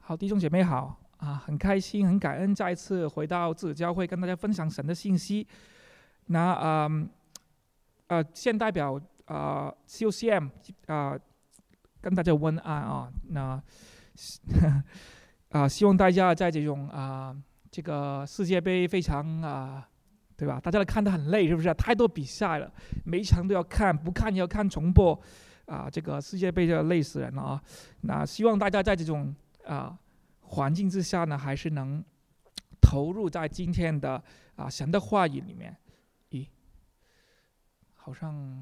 好，弟兄姐妹好很开心，很感恩，再一次回到自己教会，跟大家分享神的信息。那现代表COCM 跟大家问安那希望大家在这种这个世界杯非常对吧？大家都看得很累，是不是？太多比赛了，每一场都要看，不看也要看重播这个世界杯就累死人了那希望大家在这种环境之下呢，还是能投入在今天的神的话语里面。好像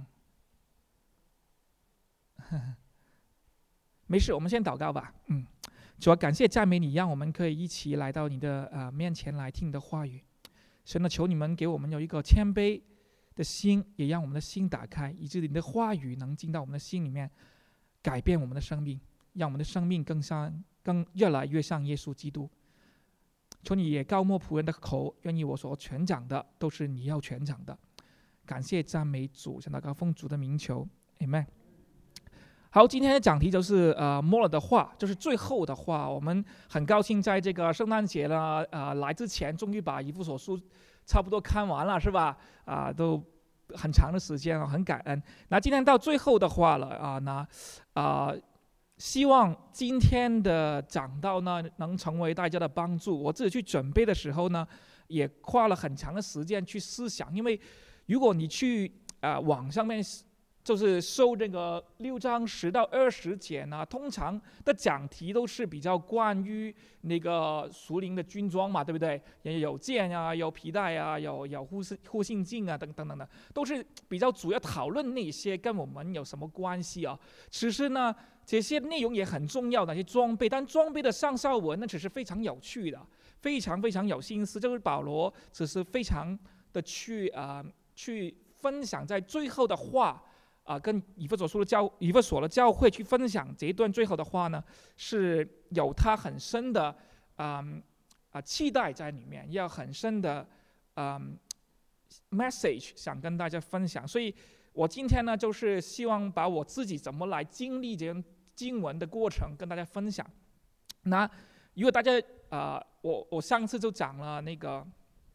没事，我们先祷告吧。主要感谢赞美你，让我们可以一起来到你的面前来听你的话语。神的求你们给我们有一个谦卑的心，也让我们的心打开，以致你的话语能进到我们的心里面，改变我们的生命，让我们的生命更越来越像耶稣基督。求你也膏抹仆人的口，愿意我所传讲的都是你要传讲的。感谢赞美主，向祷告奉主的名求 Amen。 好，今天的讲题就是末了的话，就是最后的话。我们很高兴在这个圣诞节呢来之前终于把以弗所书差不多看完了，是吧？都很长的时间很感恩。那今天到最后的话了希望今天的讲道呢能成为大家的帮助。我自己去准备的时候呢，也花了很长的时间去思想，因为如果你去网上面就是搜这个6章10到20节呢，通常的讲题都是比较关于那个属灵的军装嘛，对不对？有剑有皮带有护心镜等等的，都是比较主要讨论那些跟我们有什么关系其实呢，这些内容也很重要的一些装备，但装备的上下文那只是非常有趣的，非常非常有心思。就是保罗只是非常的去分享在最后的话跟以弗所的教会去分享这一段最后的话呢，是有他很深的期待在里面，要很深的message 想跟大家分享。所以我今天呢，就是希望把我自己怎么来经历这样经文的过程跟大家分享。那如果大家我上次就讲了那个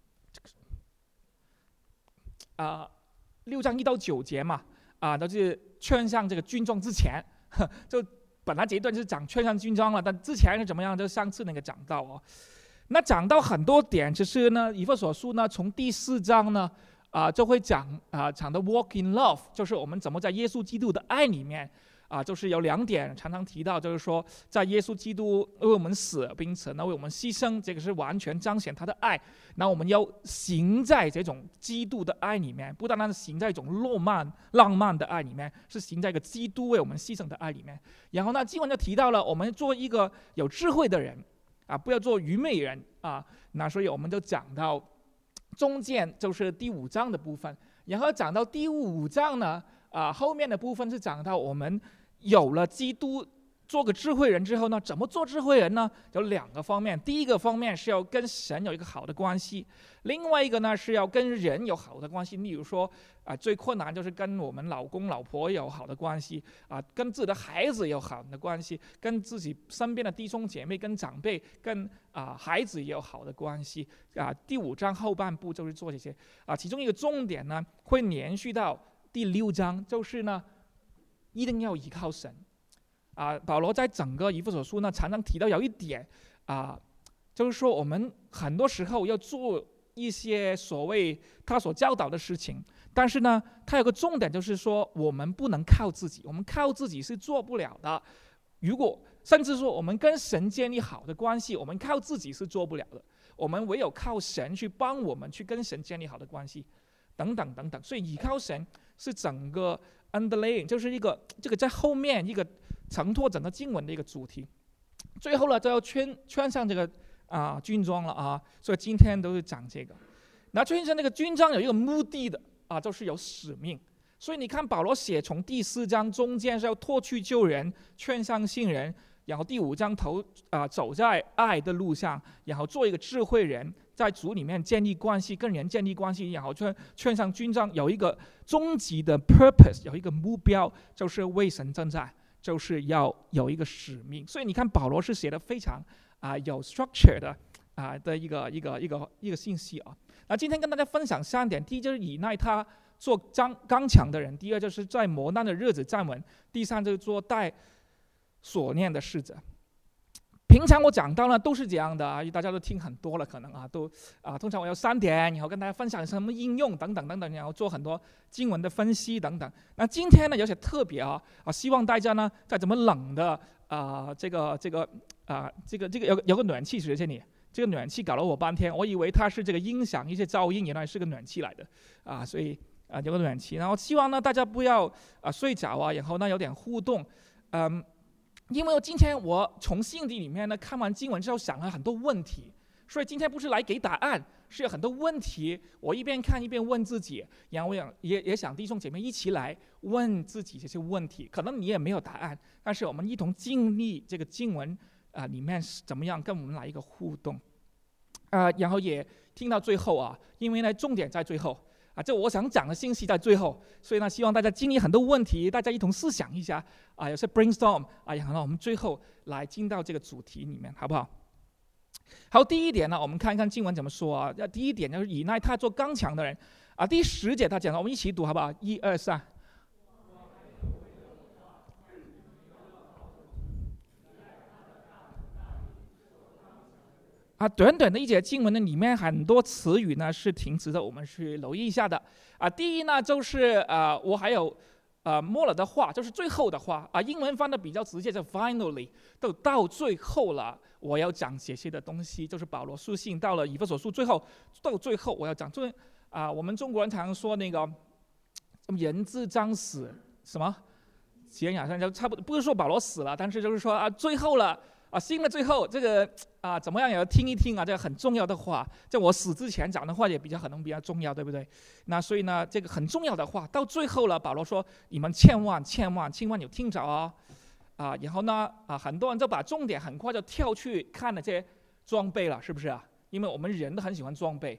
6章1到9节嘛都是劝上这个军装之前，就本来这一段就是讲劝上军装了，但之前是怎么样？就上次那个讲到那讲到很多点，就是呢，以弗所书呢，从第4章呢就会讲到 walk in love， 就是我们怎么在耶稣基督的爱里面就是有2点常常提到，就是说在耶稣基督为我们死，并且呢为我们牺牲，这个是完全彰显他的爱。那我们要行在这种基督的爱里面，不单单是行在一种浪漫的爱里面，是行在一个基督为我们牺牲的爱里面。然后呢，经文就提到了我们做一个有智慧的人不要做愚昧人那所以我们就讲到中间就是第5章的部分，然后讲到第5章呢后面的部分是讲到我们有了基督做个智慧人之后呢，怎么做智慧人呢？有2个方面。第一个方面是要跟神有一个好的关系，另外一个呢是要跟人有好的关系。例如说最困难就是跟我们老公老婆有好的关系跟自己的孩子有好的关系，跟自己身边的弟兄姐妹、跟长辈、跟孩子也有好的关系第5章后半部就是做这些其中一个重点呢会连续到第6章，就是呢一定要依靠神保罗在整个以弗所书呢常常提到有一点就是说我们很多时候要做一些所谓他所教导的事情，但是呢他有个重点，就是说我们不能靠自己，我们靠自己是做不了的。如果甚至说我们跟神建立好的关系，我们靠自己是做不了的，我们唯有靠神去帮我们去跟神建立好的关系等等等等。所以依靠神是整个 underlaying， 就是这个在后面一个承托整个经文的一个主题。最后呢就要穿上这个军装了所以今天都是讲这个。那穿上这个军装有一个目的的就是有使命。所以你看保罗写从第4章中间是要脱去旧人，穿上新人，然后第5章走在爱的路上，然后做一个智慧人，在主里面建立关系，跟人建立关系，然后穿上军装，有一个终极的 purpose， 有一个目标，就是为神征战。 就是要有一个使命。所以你看保罗是写的非常有 structure 的一个信息啊。那今天跟大家分享3点，第一就是以耐他做刚强的人，第二就是在磨难的日子站稳，第三就是做带所念的使者。平常我讲到呢都是这样的啊，大家都听很多了，可能通常我有3点，然后跟大家分享什么应用等等等等，然后做很多经文的分析等等。那今天呢有些特别希望大家呢在这么冷的这个有个暖气，谢谢你。这个暖气搞了我半天，我以为它是这个音响一些噪音，原来是个暖气来的所以有个暖气。然后希望呢大家不要睡着然后呢有点互动，因为今天我从信里面呢看完经文之后想了很多问题，所以今天不是来给答案，是有很多问题，我一边看一边问自己，然后我也想弟兄姐妹一起来问自己这些问题。可能你也没有答案，但是我们一同经历这个经文里面怎么样跟我们来一个互动然后也听到最后因为呢重点在最后这我想讲的信息在最后，所以呢希望大家经历很多问题，大家一同思想一下有些 brainstorm 然后呢我们最后来进到这个主题里面，好不好？好，第一点呢我们看一看经文怎么说第一点就是以耐他做刚强的人第10节他讲了，我们一起读好不好？1、2、3。短短的一节经文呢，里面很多词语呢是挺值得我们去留意一下的第一呢，就是我还有末了的话，就是最后的话英文翻的比较直接，就 finally， 都到最后了，我要讲这些的东西，就是保罗书信到了以弗所书到最后我要讲。我们中国人常说那个人之将死什么节雅上，就差不多，不是说保罗死了，但是就是说最后了新的最后这个怎么样也要听一听这个很重要的话，在我死之前讲的话也可能比较重要，对不对？那所以呢这个很重要的话到最后了，保罗说你们千万有听着然后呢很多人就把重点很快就跳去看那些装备了，是不是因为我们人都很喜欢装备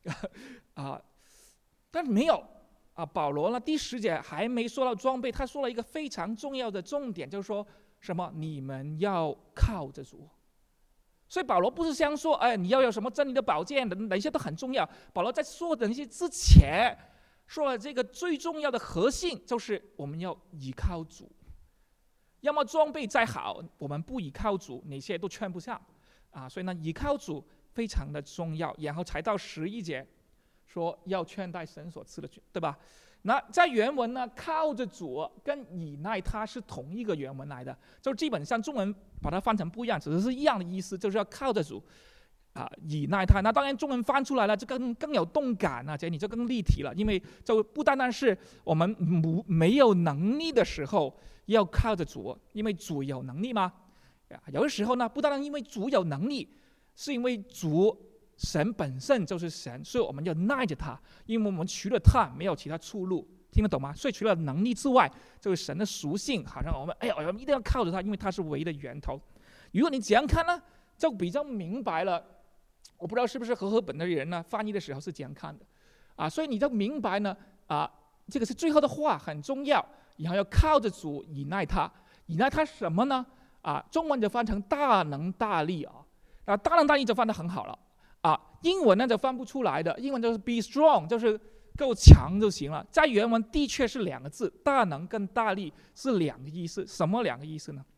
但是没有保罗呢第10节还没说到装备，他说了一个非常重要的重点，就是说什么？你们要靠着主。所以保罗不是想说你要有什么真理的宝剑等等，一些都很重要。保罗在说的那些之前说了这个最重要的核心，就是我们要依靠主。要么装备再好，我们不依靠主，那些都穿不上所以呢依靠主非常的重要。然后才到11节说要劝带神所赐的，对吧？那在原文呢，靠着主跟以耐他是同一个原文来的，就基本上中文把它翻成不一样，只是一样的意思，就是要靠着主以耐他。那当然中文翻出来了就更有动感这你就更立体了，因为就不单单是我们没有能力的时候要靠着主，因为主有能力吗？有的时候呢不单单因为主有能力，是因为神本身就是神，所以我们要耐着他，因为我们除了他没有其他出路，听得懂吗？所以除了能力之外，就是神的属性，好像我们我们一定要靠着他，因为他是唯一的源头。如果你这样看呢，就比较明白了。我不知道是不是和本的人呢翻译的时候是这样看的所以你就明白呢这个是最后的话很重要，然后要靠着主以耐他。以耐他什么呢中文就翻成大能大力大能大力就翻得很好了英文呢就翻不出来的，英文就是 be strong， 就是够强就行了。在原文的确是2个字，大能跟大力是2个意思。什么2个意思呢？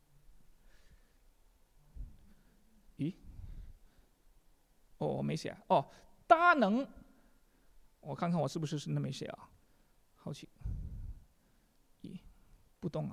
我没写大能，我看看我是不是真的没写好奇不动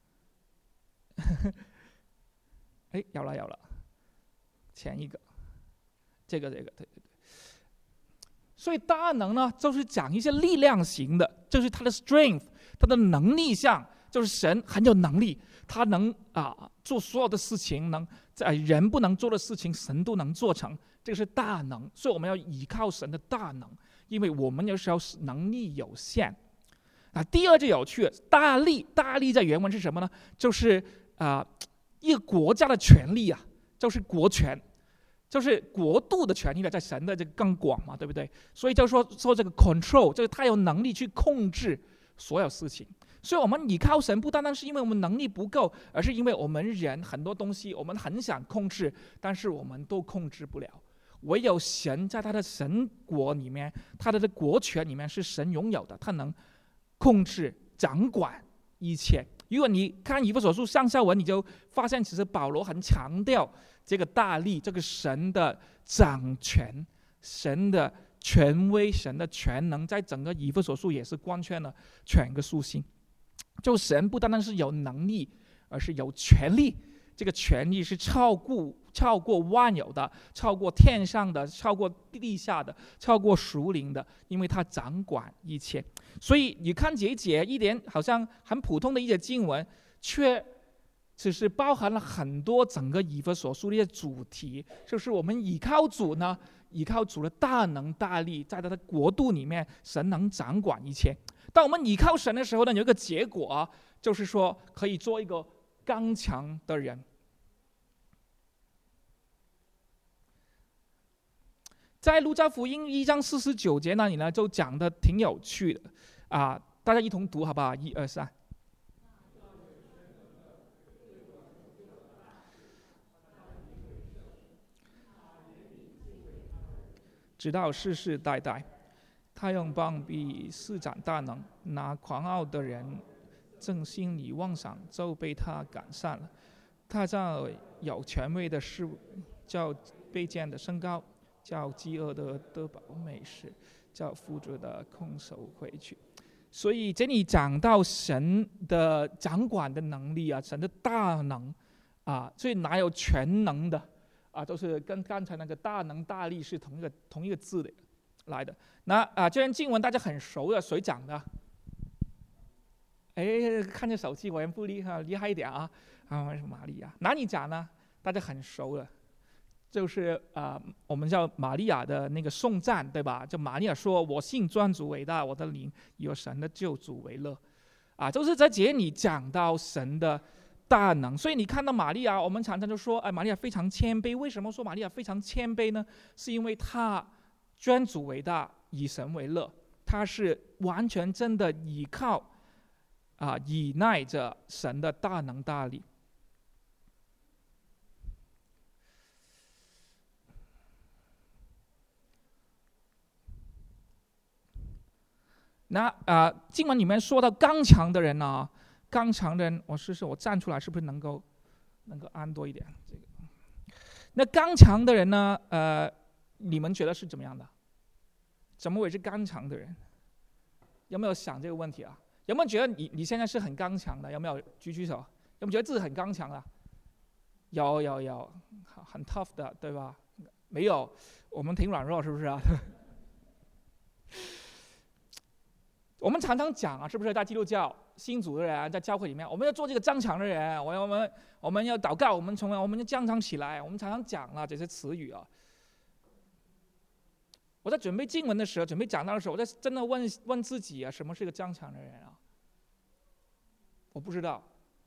有了，前一个这个对。所以大能呢就是讲一些力量型的，就是他的 strength， 他的能力上，就是神很有能力，他能做所有的事情，人不能做的事情神都能做成，这个是大能。所以我们要依靠神的大能，因为我们有时候能力有限第二就有趣了，大力在原文是什么呢？就是一个国家的权力就是国权，就是国度的权利在神的这个更广嘛，对不对？所以就说这个 control， 就是他有能力去控制所有事情。所以我们依靠神，不单单是因为我们能力不够，而是因为我们人很多东西我们很想控制，但是我们都控制不了。唯有神在他的神国里面，他的国权里面是神拥有的，他能控制掌管一切。如果你看以弗所书上下文，你就发现其实保罗很强调这个大力，这个神的掌权，神的权威，神的全能，在整个以弗所书也是贯穿了全个书信。就神不单单是有能力，而是有权力。这个权力是超过万有的，超过天上的，超过地下的，超过属灵的，因为他掌管一切。所以你看这一节一点好像很普通的一节经文，却只是包含了很多整个以弗所书的一些主题，就是我们依靠主呢，依靠主的大能大力，在他的国度里面，神能掌管一切。当我们依靠神的时候呢，有一个结果就是说可以做一个刚强的人。在路加福音1章49节那里呢，就讲的挺有趣的大家一同读好不好？1、2、3。直到世世代代，他用膀臂施展大能，那狂傲的人正心里妄想就被他赶散了。他叫有权威的事物，叫卑贱的升高，叫饥饿的得饱美食，叫富足的空手回去。所以这里讲到神的掌管的能力神的大能所以哪有全能的都是跟刚才那个大能大力是同一个字的来的。那这段经文大家很熟的，谁讲的？看着手机我也不厉害一点玛利亚。哪里讲呢？大家很熟的，就是我们叫玛利亚的那个颂赞，对吧？就玛利亚说：“我信尊主伟大，我的灵以神的救主为乐。”就是在这里讲到神的大能。所以你看到玛利亚，我们常常就说，玛利亚非常谦卑。为什么说玛利亚非常谦卑呢？是因为她尊主伟大，以神为乐，她是完全真的依靠依赖着神的大能大力。那经文里面说到刚强的人刚强的人，我试试我站出来是不是能够安多一点？这个，那刚强的人呢？你们觉得是怎么样的？怎么为之刚强的人？有没有想这个问题有没有觉得你现在是很刚强的？有没有举手？有没有觉得自己很刚强的？有，很 tough 的，对吧？没有，我们挺软弱，是不是我们常常讲是不是在基督教信主的人，在教会里面，我们要做这个刚强的人，我们要祷告，我们要刚强起来。我们常常讲这些词语我在准备经文的时候，准备讲道的时候，我在真的问自己什么是一个刚强的人我不知道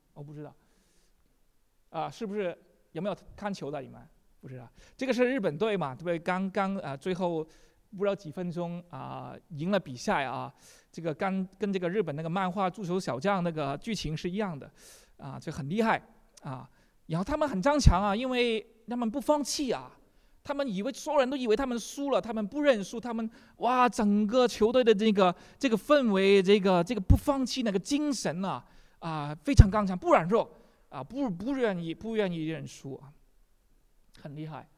是不是有没有看球的你们？不知道，这个是日本队嘛，对不对？刚最后不知道几分钟赢了比赛这个跟这个日本那个漫画足球小将那个剧情是一样的这很厉害然后他们很刚强因为他们不放弃他们所有人都以为他们输了，他们不认输，他们整个球队的这个氛围，这个不放弃那个精神非常刚强，不软弱不愿意认输很厉害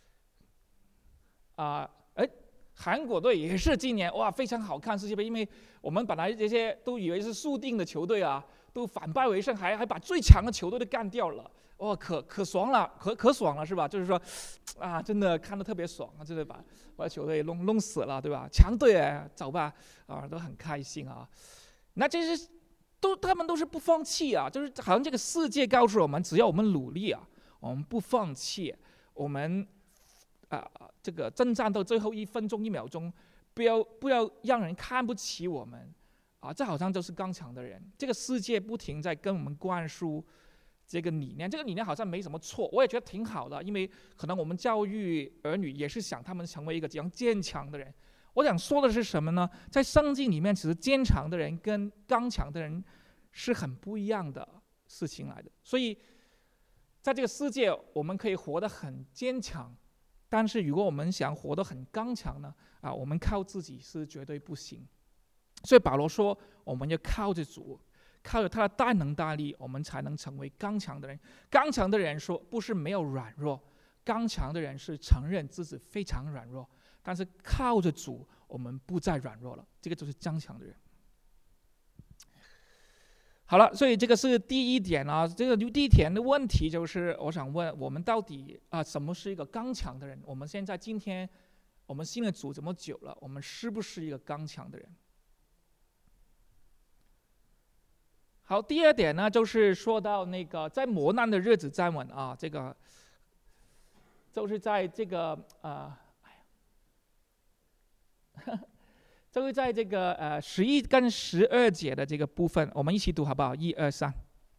韩国队也是今年非常好看世界杯，因为我们本来这些都以为是输定的球队都反败为胜，还把最强的球队都干掉了，可爽了，可爽了是吧？就是说真的看得特别爽真的把球队弄死了，对吧？强队走吧都很开心那这些他们都是不放弃就是好像这个世界告诉我们，只要我们努力我们不放弃，我们这个征战到最后1分钟1秒钟，不要让人看不起我们这好像就是刚强的人。这个世界不停在跟我们灌输这个理念，这个理念好像没什么错，我也觉得挺好的，因为可能我们教育儿女也是想他们成为一个这样坚强的人。 我想说的是什么呢？在圣经里面，其实坚强的人跟刚强的人是很不一样的事情来的。所以在这个世界，我们可以活得很坚强，但是如果我们想活得很刚强呢，我们靠自己是绝对不行。所以保罗说，我们要靠着主，靠着他的大能大力，我们才能成为刚强的人。刚强的人说，不是没有软弱，刚强的人是承认自己非常软弱，但是靠着主，我们不再软弱了。这个就是刚强的人。好了，所以这个是第一点啊。这个第一点的问题就是，我想问我们到底什么是一个刚强的人？我们现在今天我们信了主这么久了，我们是不是一个刚强的人？好，第二点呢，就是说到那个在磨难的日子站稳啊，这个就是在这个就是在这个11跟12节的这个部分，我们一起读好不好？1、2、3。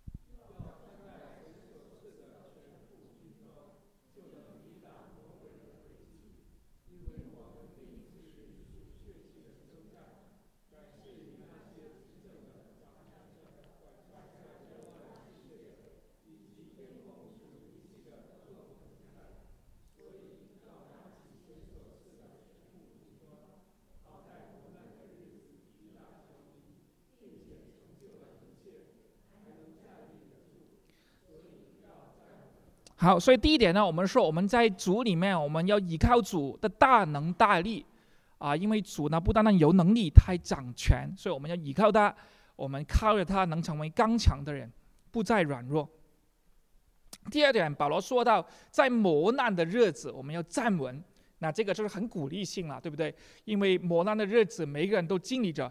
好，所以第一点呢，我们说我们在主里面，我们要依靠主的大能大力因为主呢不单单有能力，他还掌权，所以我们要依靠他，我们靠着他能成为刚强的人，不再软弱。第二点，保罗说到在磨难的日子我们要站稳，那这个就是很鼓励性了，对不对？因为磨难的日子每个人都经历着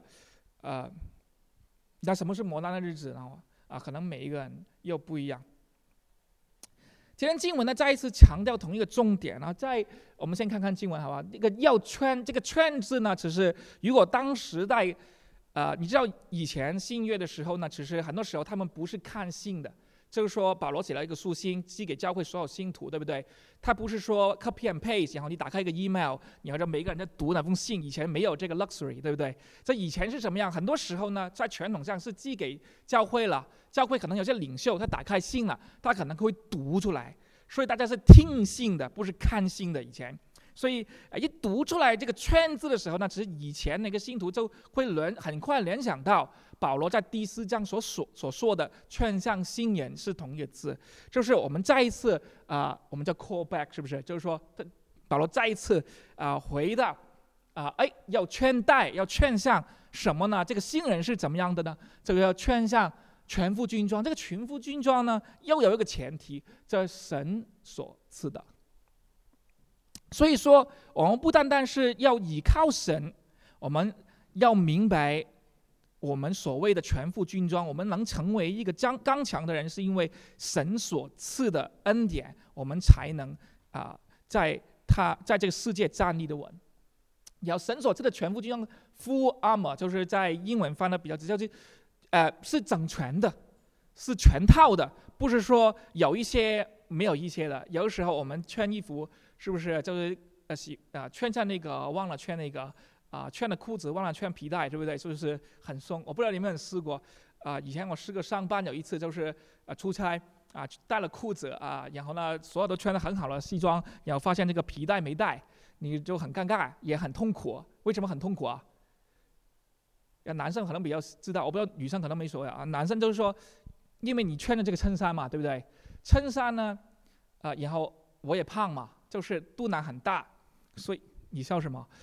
那什么是磨难的日子呢？可能每一个人又不一样。今天经文呢再一次强调同一个重点在我们先看看经文好吧？那个要劝，这个劝字呢，只是如果当时代你知道以前新约的时候呢，其实很多时候他们不是看信的，就是说保罗写了一个书信寄给教会所有信徒，对不对？他不是说 copy and paste， 然后你打开一个 email， 然后每个人在读那封信，以前没有这个 luxury， 对不对？这以前是什么样？很多时候呢，在传统上是寄给教会了，教会可能有些领袖他打开信了，他可能会读出来，所以大家是听信的，不是看信的以前。所以一读出来这个劝字的时候呢，其实以前那个信徒就会很快联想到保罗在第4章所说的劝向新人是同一个字，就是我们再一次我们叫 call back， 是不是？就是说保罗再一次回到要劝带，要劝向什么呢？这个新人是怎么样的呢？这个要劝向全副军装。这个全副军装呢，又有一个前提，这是神所赐的。所以说，我们不单单是要依靠神，我们要明白，我们所谓的全副军装，我们能成为一个刚强的人，是因为神所赐的恩典，我们才能在这个世界站立的稳。然后神所赐的全副军装 full armor， 就是在英文翻的比较直接，是整全的，是全套的，不是说有一些没有一些的。有的时候我们穿衣服是不是就是穿上那个忘了穿那个穿了裤子忘了穿皮带，对不对？是不是很松？我不知道你们有没有试过以前我试过上班，有一次就是出差带了裤子然后呢所有都穿得很好的西装，然后发现这个皮带没带，你就很尴尬，也很痛苦。为什么很痛苦男生可能比较知道，我不知道女生可能没所谓男生就是说，因为你穿的这个衬衫嘛，对不对？衬衫呢然后我也胖嘛，就是肚腩很大，所以你笑什么？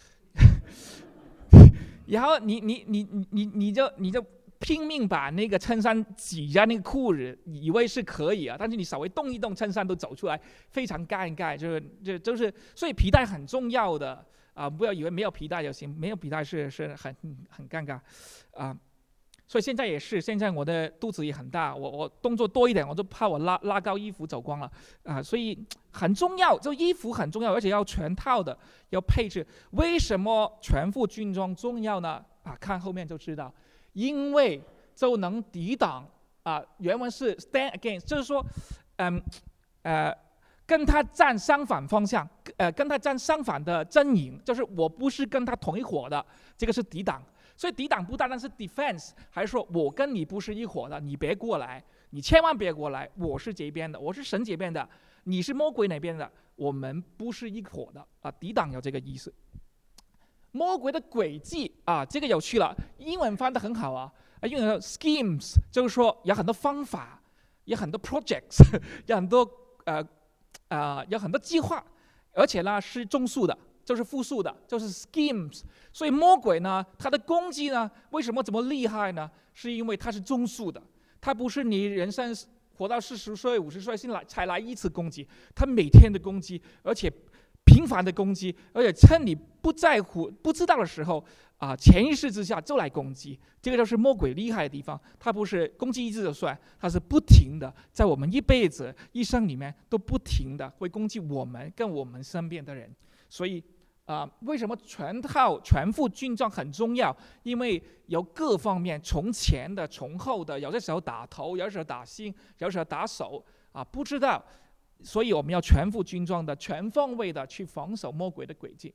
然后你就拼命把那个衬衫挤在那个裤子，以为是可以但是你稍微动一动，衬衫都走出来，非常尴尬。就是所以皮带很重要的不要以为没有皮带就行，没有皮带是很尴尬所以现在也是，现在我的肚子也很大，我动作多一点，我就怕我拉高衣服走光了所以很重要，就衣服很重要，而且要全套的，要配置。为什么全副军装重要呢？看后面就知道，因为就能抵挡原文是 stand against， 就是说跟他站相反方向，跟他站相反的阵营，就是我不是跟他同一伙的，这个是抵挡。所以抵挡不单单是 defense， 还是说我跟你不是一伙的，你别过来，你千万别过来，我是这边的，我是神这边的，你是魔鬼那边的，我们不是一伙的啊。抵挡有这个意思。魔鬼的诡计啊，这个有趣了，英文翻得很好啊，英文 schemes 就是说有很多方法，有很多 projects， 有很多有很多计划，而且呢是中数的，就是复数的，就是 schemes。所以魔鬼呢，他的攻击呢，为什么这么厉害呢？是因为他是中数的，他不是你人生活到40岁、50岁才来一次攻击，他每天的攻击，而且频繁的攻击，而且趁你不在乎、不知道的时候潜意识之下就来攻击。这个就是魔鬼厉害的地方，他不是攻击一次就算，他是不停的，在我们一辈子、一生里面都不停的会攻击我们跟我们身边的人。所以为什么全副军装很重要？因为有各方面，从前的、从后的，有的时候打头，有的时候打心，有的时候打手不知道。所以我们要全副军装的、全方位的去防守魔鬼的诡计。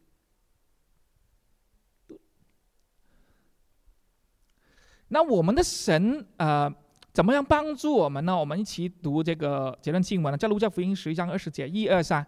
那我们的神怎么样帮助我们呢？我们一起读这个这段经文，在路加福音11章20节，1、2、3。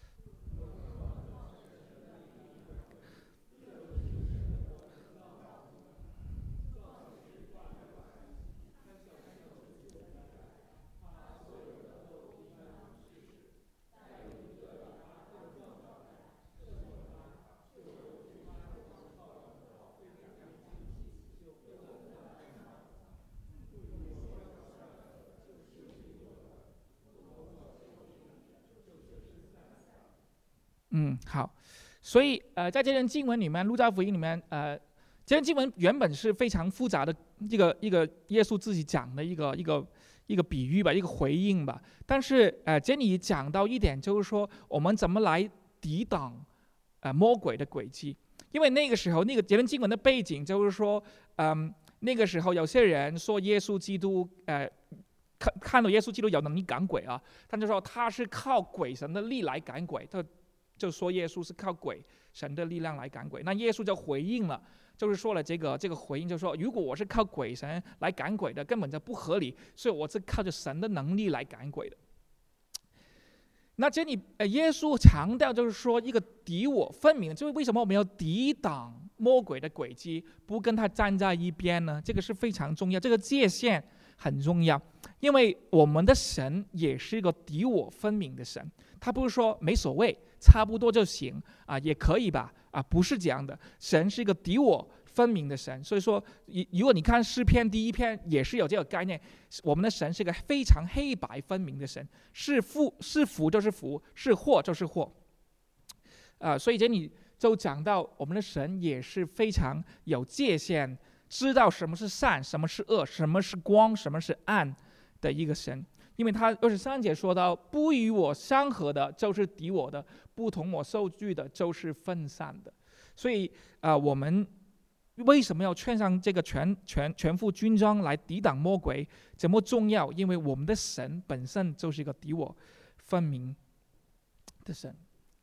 好，所以在这段经文里面，路加福音里面，这段经文原本是非常复杂的一个耶稣自己讲的一个比喻吧，一个回应吧。但是这里讲到一点，就是说我们怎么来抵挡魔鬼的诡计。因为那个时候，这段经文的背景就是说，那个时候有些人说耶稣基督看到耶稣基督有能力赶鬼他就说他是靠鬼神的力来赶鬼，就说耶稣是靠鬼神的力量来赶鬼。那耶稣就回应了，就是说了这个回应，就是说如果我是靠鬼神来赶鬼的，根本就不合理，所以我是靠着神的能力来赶鬼的。那这里耶稣强调就是说一个敌我分明，就是为什么我们要抵挡魔鬼的诡计，不跟他站在一边呢？这个是非常重要，这个界限很重要，因为我们的神也是一个敌我分明的神，他不是说没所谓，差不多就行也可以吧不是这样的。神是一个敌我分明的神，所以说如果你看诗篇第1篇也是有这个概念，我们的神是一个非常黑白分明的神，是福就是福，是祸就是祸所以这里就讲到我们的神也是非常有界限，知道什么是善，什么是恶，什么是光，什么是暗的一个神。因为他23节说到，不与我相合的就是敌我的，不同我受惧的就是分散的。所以我们为什么要穿上这个全副军装来抵挡魔鬼，这么重要？因为我们的神本身就是一个敌我分明的神。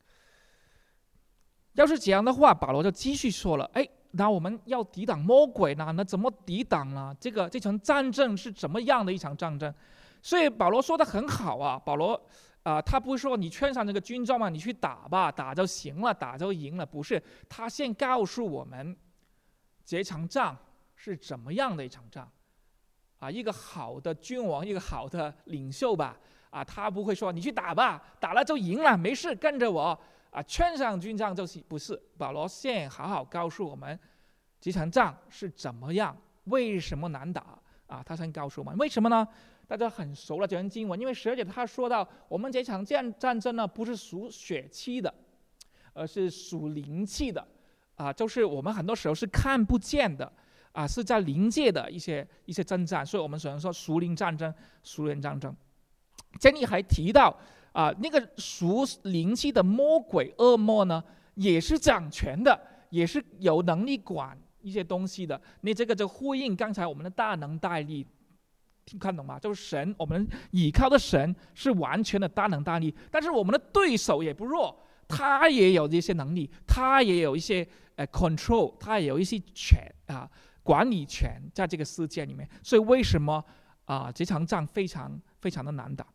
要是这样的话，保罗就继续说了，那我们要抵挡魔鬼呢？那怎么抵挡呢？这场战争是怎么样的一场战争？所以保罗说的很好保罗他不是说你穿上这个军装嘛，你去打吧，打就行了，打就赢了，不是。他先告诉我们这场仗是怎么样的一场仗一个好的君王，一个好的领袖吧他不会说你去打吧，打了就赢了，没事，跟着我穿上军装就是不是。保罗先好好告诉我们这场仗是怎么样，为什么难打他先告诉我们为什么呢？大家很熟了这段经文，因为12节他说到我们这场战争呢，不是属血气的，而是属灵气的就是我们很多时候是看不见的是在灵界的一些征战，所以我们只能说属灵战争。这里还提到那个属灵气的魔鬼恶魔呢，也是掌权的，也是有能力管一些东西的。那这个就呼应刚才我们的大能大力听看懂吗？就是神，我们倚靠的神是完全的大能大力，但是我们的对手也不弱，他也有这些能力，他也有一些control， 他也有一些管理权在这个世界里面。所以为什么这场仗非常非常的难打？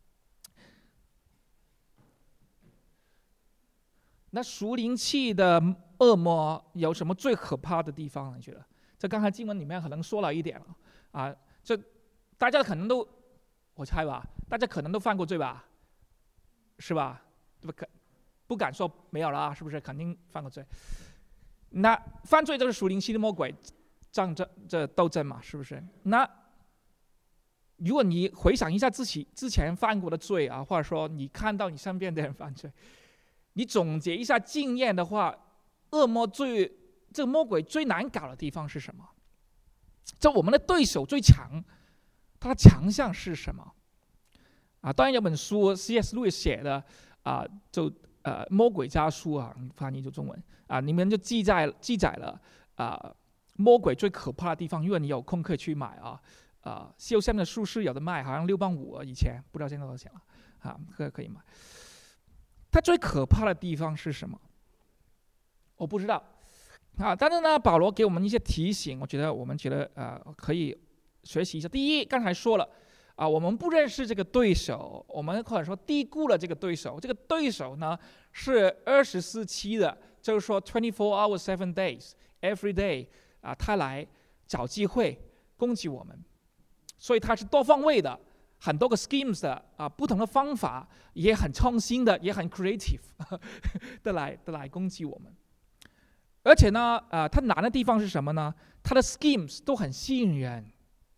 那属灵气的恶魔有什么最可怕的地方呢？你觉得？这刚才经文里面可能说了一点了这大家可能都，我猜吧，大家可能都犯过罪吧，是吧？不敢说没有了是不是？肯定犯过罪。那犯罪就是属灵气的魔鬼这斗争嘛，是不是？那如果你回想一下之前犯过的罪或者说你看到你身边的人犯罪，你总结一下经验的话，这个魔鬼最难搞的地方是什么？这我们的对手最强，他的强项是什么？当然有本书 C.S. Lewis 写的魔鬼家书翻译成中文里面就记载了魔鬼最可怕的地方。如果你有空可以去买COCM 的书是有的卖，好像6.5以前，不知道现在多少钱了可以买。它最可怕的地方是什么？我不知道但是呢，保罗给我们一些提醒，我们觉得可以学习一下。第一，刚才说了我们不认识这个对手，我们或者说低估了这个对手。这个对手呢是24/7的，就是说24 hours 7 days every day 他来找机会攻击我们，所以他是多方位的，很多个 schemes 的不同的方法，也很创新的，也很 creative 的来攻击我们。而且呢它难的地方是什么呢？它的 schemes 都很吸引人，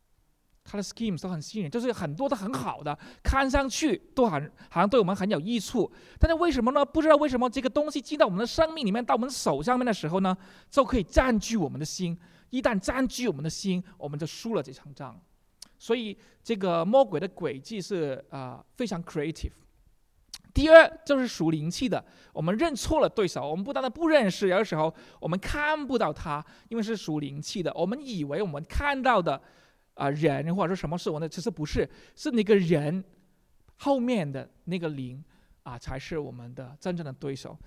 就是很多都很好的，看上去都好像对我们很有益处。但是为什么呢？不知道为什么这个东西进到我们的生命里面，到我们手上面的时候呢，就可以占据我们的心。一旦占据我们的心，我们就输了这场仗。所以这个魔鬼的诡计是非常 creative。第二就是属灵气的，我们认错了对手，我们不但的不认识，有的时候我们看不到他，因为是属灵气的，我们以为我们看到的人或者说什么事，其实不是，是那个人后面的那个灵才是我们的真正的对手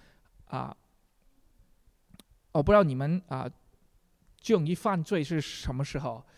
我不知道你们最容易犯罪是什么时候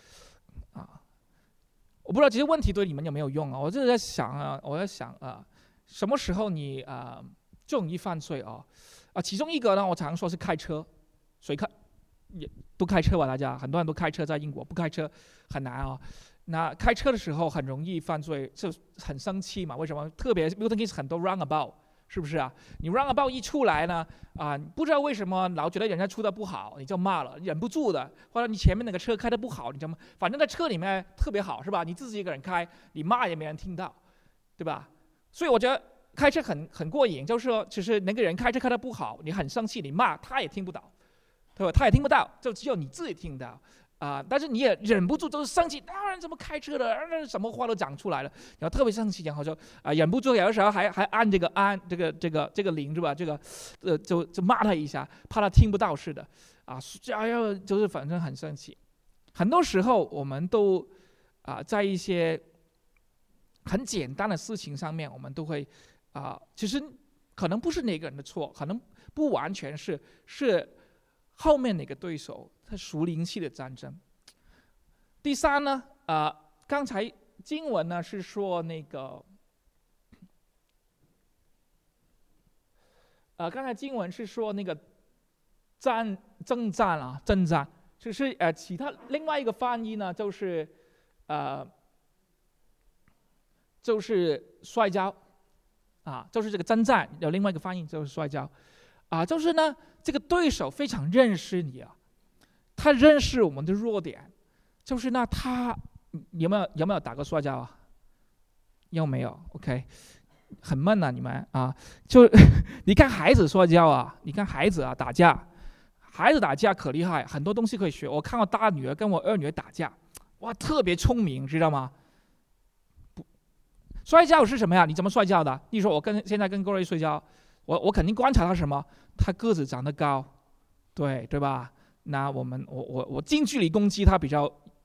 我不知道这些问题对你们有没有用我就在想什么时候你最容易犯罪其中一个呢，我常说是开车。谁也都开车吧，大家很多人都开车，在英国不开车很难那开车的时候很容易犯罪，就很生气嘛。为什么？特别 Milton Keynes 很多 roundabout， 是不是你 roundabout 一出来呢不知道为什么老觉得人家出的不好，你就骂了，忍不住的。或者你前面那个车开的不好，你就反正在车里面特别好，是吧？你自己一个人开，你骂也没人听到，对吧？所以我觉得开车很过瘾，就是说，其实那个人开车开的不好，你很生气，你骂他也听不到，对吧？他也听不到，就只有你自己听到但是你也忍不住就是生气，怎么开车的什么话都讲出来了，然后特别生气，然后就忍不住，有的时候还按这个铃，是吧？这个就骂他一下，怕他听不到似的就是反正很生气。很多时候我们都在一些很简单的事情上面，我们都会其实可能不是那个人的错，可能不完全是后面那个对手他属灵气的战争。第三呢刚才经文呢是说那个刚才经文是说那个征战就是其他另外一个翻译呢就是摔跤就是这个征战，有另外一个翻译就是摔跤就是呢这个对手非常认识你他认识我们的弱点，就是呢他有没有打过摔跤有没有 ？OK， 很闷你们就你看孩子摔跤你看孩子打架，孩子打架可厉害，很多东西可以学。我看我大女儿跟我二女儿打架，哇，特别聪明，知道吗？摔跤是什么呀？你怎么摔跤的？例如说，我现在跟各位摔跤，我肯定观察他什么？他个子长得高，对吧？那我近距离攻击他比较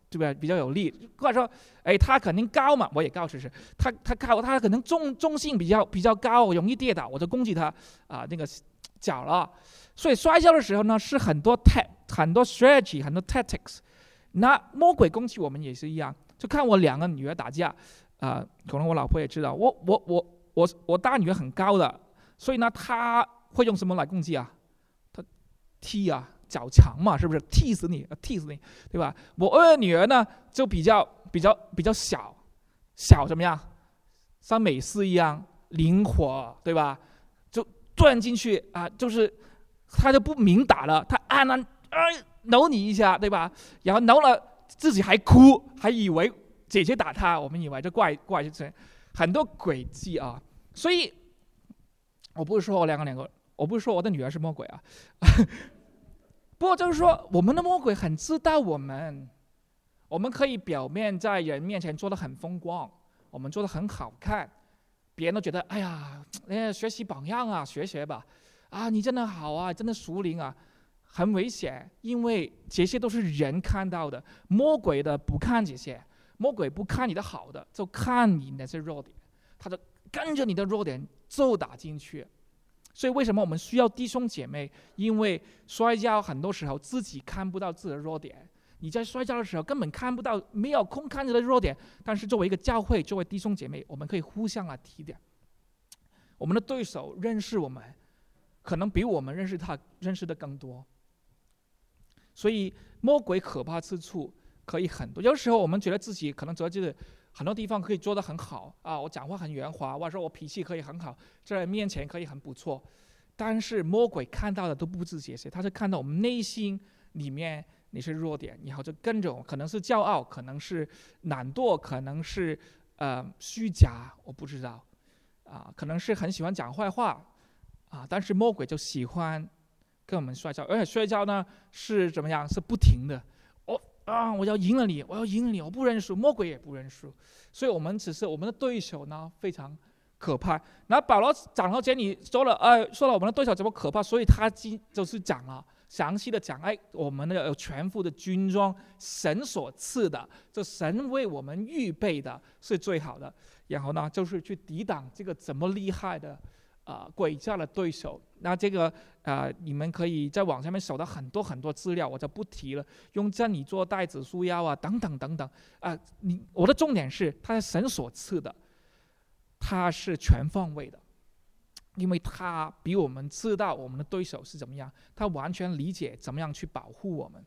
对吧？比较有利。或者说，他肯定高嘛，我也高，其实他高，他可能重心比较高，容易跌倒，我就攻击他那个脚了。所以摔跤的时候呢，是很多 strategy， 很多 tactics。那魔鬼攻击我们也是一样，就看我2个女儿打架，可能我老婆也知道，我大女儿很高的，所以呢，她会用什么来攻击啊？她踢啊。脚长嘛，是不是踢死你，对吧？我2个女儿呢，就比较小怎么样？像美式一样灵活，对吧？就钻进去就是她就不明打了，她挠你一下，对吧？然后挠了自己还哭，还以为姐姐打她，我们以为这怪就是很多诡计啊。所以我不是说我不是说我的女儿是魔鬼啊。不过就是说，我们的魔鬼很知道我们可以表面在人面前做得很风光，我们做得很好看，别人都觉得哎呀，学习榜样啊，学吧，你真的好啊，真的熟龄啊，很危险，因为这些都是人看到的，魔鬼的不看这些，魔鬼不看你的好的，就看你那些弱点，他就跟着你的弱点就打进去。所以为什么我们需要弟兄姐妹？因为摔跤很多时候自己看不到自己的弱点，你在摔跤的时候根本看不到，没有空看着的弱点。但是作为一个教会，作为弟兄姐妹，我们可以互相来提点。我们的对手认识我们，可能比我们认识他认识的更多。所以魔鬼可怕之处可以很多。有时候我们觉得自己可能就是很多地方可以做得很好我讲话很圆滑，或者说我脾气可以很好，在人面前可以很不错。但是魔鬼看到的都不是这些，他是看到我们内心里面你是弱点，然后就跟着我，可能是骄傲，可能是懒惰，可能是虚假，我不知道可能是很喜欢讲坏话但是魔鬼就喜欢跟我们摔跤，而且摔跤呢是怎么样？是不停的。我要赢了你，我不认输，魔鬼也不认输，所以我们的对手呢非常可怕。然后保罗讲到这里说了我们的对手怎么可怕，所以他就是讲了详细的讲，我们的有全副的军装，神所赐的，就神为我们预备的是最好的。然后呢，就是去抵挡这个怎么厉害的诡诈的对手。那这个你们可以在网上面搜到很多很多资料，我就不提了。用真理做带子束腰等等等等我的重点是，他是神所赐的，他是全方位的，因为他比我们知道我们的对手是怎么样，他完全理解怎么样去保护我们。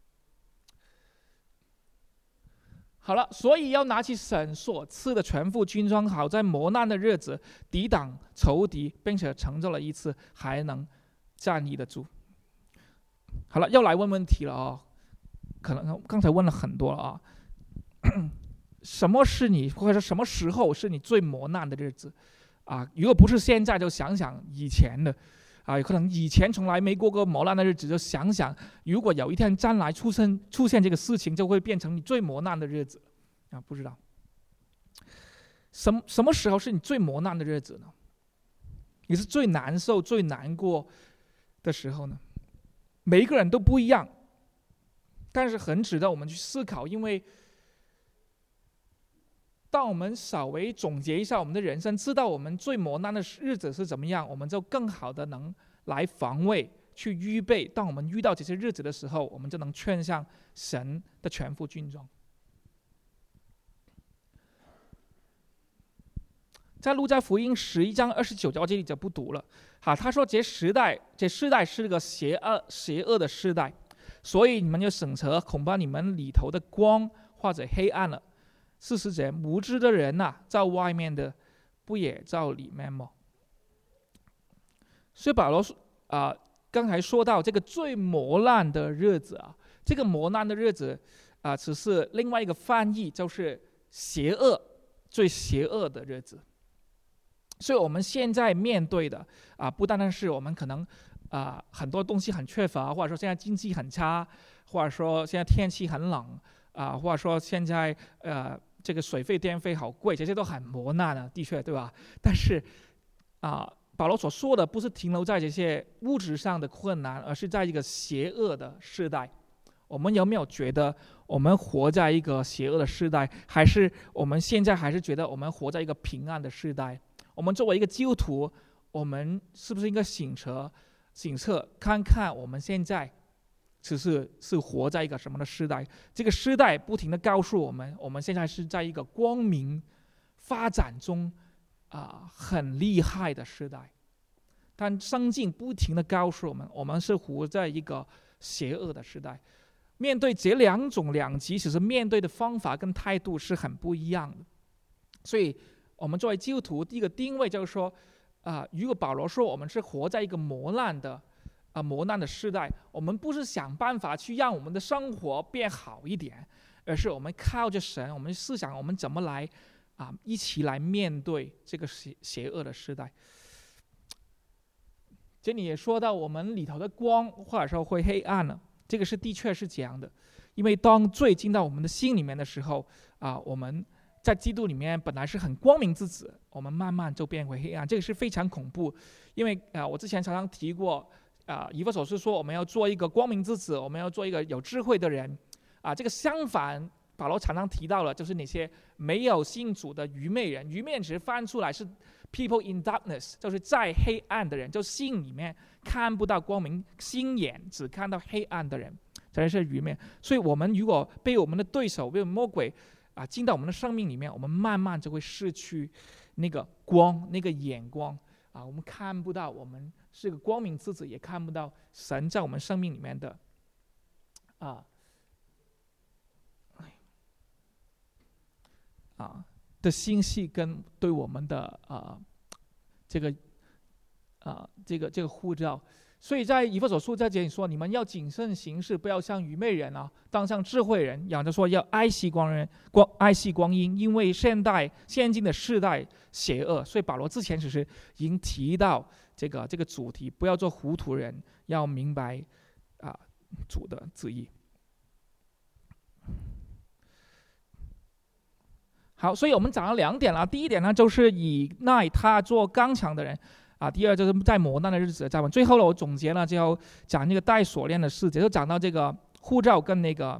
好了，所以要拿起神所赐的全副军装，好在磨难的日子抵挡仇敌，并且成就了一次，还能站立得住。好了，又来问问题了可能刚才问了很多了什么是你，或者说什么时候是你最磨难的日子如果不是现在，就想想以前的有可能以前从来没过磨难的日子，就想想如果有一天将来出现这个事情，就会变成你最磨难的日子不知道什么时候是你最磨难的日子呢？你是最难受最难过的时候呢？每一个人都不一样，但是很值得我们去思考。因为当我们稍微总结一下我们的人生，知道我们最磨难的日子是怎么样，我们就更好的能来防卫，去预备。当我们遇到这些日子的时候，我们就能穿上神的全副军装。在路加福音11章29节，这里就不读了他说这世代是个邪恶的世代，所以你们要省察，恐怕你们里头的光或者黑暗了。40节，无知的人在外面的不也在里面吗？所以保罗刚才说到这个最磨难的日子这个磨难的日子只是另外一个翻译，就是最邪恶的日子。所以我们现在面对的不单单是我们可能很多东西很缺乏，或者说现在经济很差，或者说现在天气很冷或者说现在这个水费电费好贵，这些都很磨难的确，对吧？但是保罗所说的不是停留在这些物质上的困难，而是在一个邪恶的时代， 我们有没有觉得我们活在一个邪恶的时代，还是我们现在还是觉得我们活在一个平安的时代？我们作为一个基督徒，我们是不是应该省察看看我们现在是活在一个什么的时代？这个时代不停的告诉我们，我们现在是在一个光明发展中很厉害的时代，但圣经不停的告诉我们，我们是活在一个邪恶的时代。面对这两极，其实面对的方法跟态度是很不一样的。所以我们作为基督徒，第一个定位就是说，如果保罗说我们是活在一个磨难的时代，我们不是想办法去让我们的生活变好一点，而是我们靠着神，我们思想我们怎么来一起来面对这个邪恶的时代。这里也说到我们里头的光或者说会黑暗了，这个是的确是这样的。因为当罪进到我们的心里面的时候，我们在基督里面本来是很光明之子，我们慢慢就变回黑暗，这个是非常恐怖。因为我之前常常提过，以弗所书说我们要做一个光明之子，我们要做一个有智慧的人。这个相反，保罗常常提到了，就是那些没有信主的愚昧人。愚昧人只是翻出来是 people in darkness， 就是在黑暗的人，就心里面看不到光明，心眼只看到黑暗的人才是愚昧。所以我们如果被我们的对手，被魔鬼进到我们的生命里面，我们慢慢就会失去那个光，那个眼光我们看不到我们是个光明之子，也看不到神在我们生命里面的的心系跟对我们的这个呼召。所以在以弗所书在这里说，你们要谨慎行事，不要像愚昧人当像智慧人。然后说要爱惜光阴，因为现今的世代邪恶。所以保罗之前只是已经提到这个主题，不要做糊涂人，要明白主的旨意。好，所以我们讲了2点了。第一点呢，就是以耐他做刚强的人第二就是在磨难的日子在最后呢，我总结了就要讲那个带锁链的事情，就讲到这个护照跟那个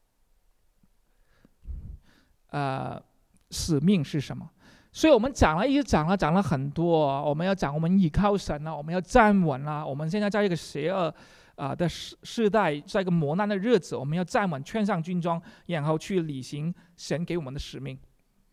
使命是什么。所以我们一直讲了很多。我们要讲我们依靠神我们要站稳我们现在在一个邪恶的世代，在一个磨难的日子，我们要站稳，穿上军装，然后去履行神给我们的使命。